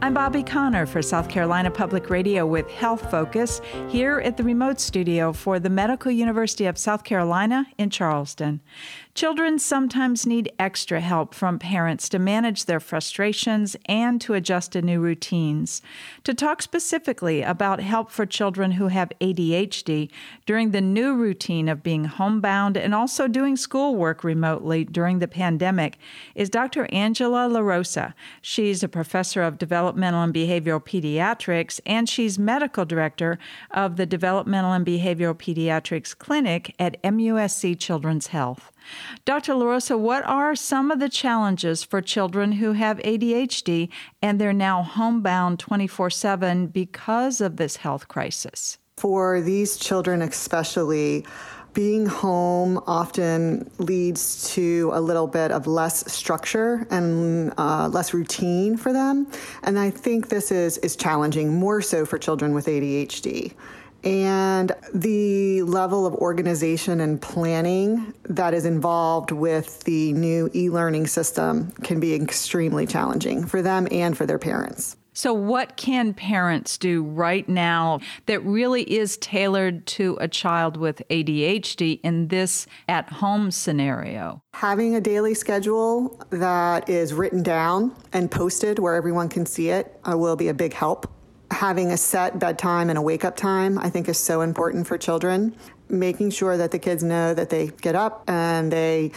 I'm Bobby Connor for South Carolina Public Radio with Health Focus here at the remote studio for the Medical University of South Carolina in Charleston. Children sometimes need extra help from parents to manage their frustrations and to adjust to new routines. To talk specifically about help for children who have ADHD during the new routine of being homebound and also doing schoolwork remotely during the pandemic is Dr. Angela LaRosa. She's a professor of developmental and behavioral pediatrics, and she's medical director of the Developmental and Behavioral Pediatrics Clinic at MUSC Children's Health. Dr. LaRosa, what are some of the challenges for children who have ADHD and they're now homebound 24/7 because of this health crisis? For these children especially, being home often leads to a little bit of less structure and less routine for them. And I think this is challenging, more so for children with ADHD. And the level of organization and planning that is involved with the new e-learning system can be extremely challenging for them and for their parents. So what can parents do right now that really is tailored to a child with ADHD in this at-home scenario? Having a daily schedule that is written down and posted where everyone can see it will be a big help. Having a set bedtime and a wake-up time, I think, is so important for children. Making sure that the kids know that they get up and they,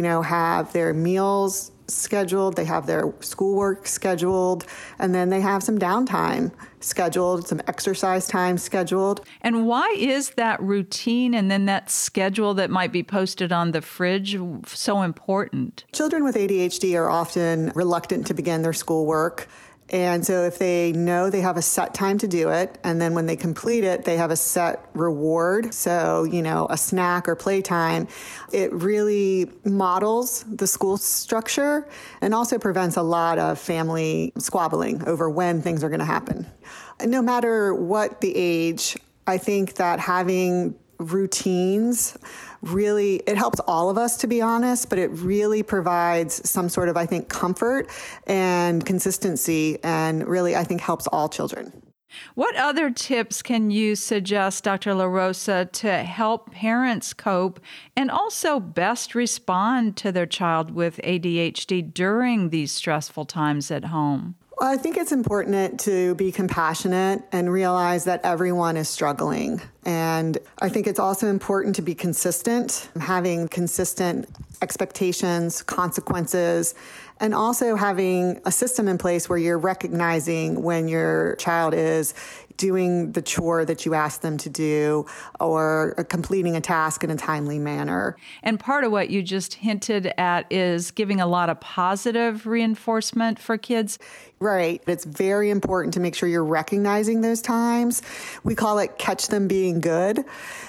have their meals scheduled, they have their schoolwork scheduled, and then they have some downtime scheduled, some exercise time scheduled. And why is that routine and then that schedule that might be posted on the fridge so important? Children with ADHD are often reluctant to begin their schoolwork. And so if they know they have a set time to do it, and then when they complete it, they have a set reward, so, a snack or playtime, it really models the school structure and also prevents a lot of family squabbling over when things are going to happen. No matter what the age, I think that having routines really, it helps all of us, to be honest, but it really provides some sort of, I think, comfort and consistency, and really, I think, helps all children. What other tips can you suggest, Dr. LaRosa, to help parents cope and also best respond to their child with ADHD during these stressful times at home? Well, I think it's important to be compassionate and realize that everyone is struggling. And I think it's also important to be consistent, having consistent expectations, consequences, and also having a system in place where you're recognizing when your child is doing the chore that you ask them to do or completing a task in a timely manner. And part of what you just hinted at is giving a lot of positive reinforcement for kids. Right. It's very important to make sure you're recognizing those times. We call it catch them being good.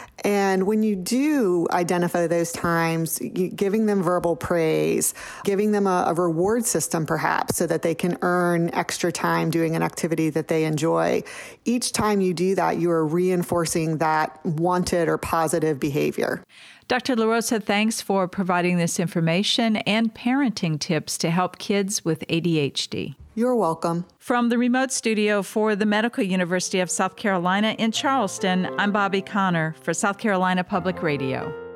And when you do identify those times, giving them verbal praise, giving them a reward system perhaps so that they can earn extra time doing an activity that they enjoy. Each time you do that, you are reinforcing that wanted or positive behavior. Dr. LaRosa, thanks for providing this information and parenting tips to help kids with ADHD. You're welcome. From the remote studio for the Medical University of South Carolina in Charleston, I'm Bobby Connor for South Carolina Public Radio.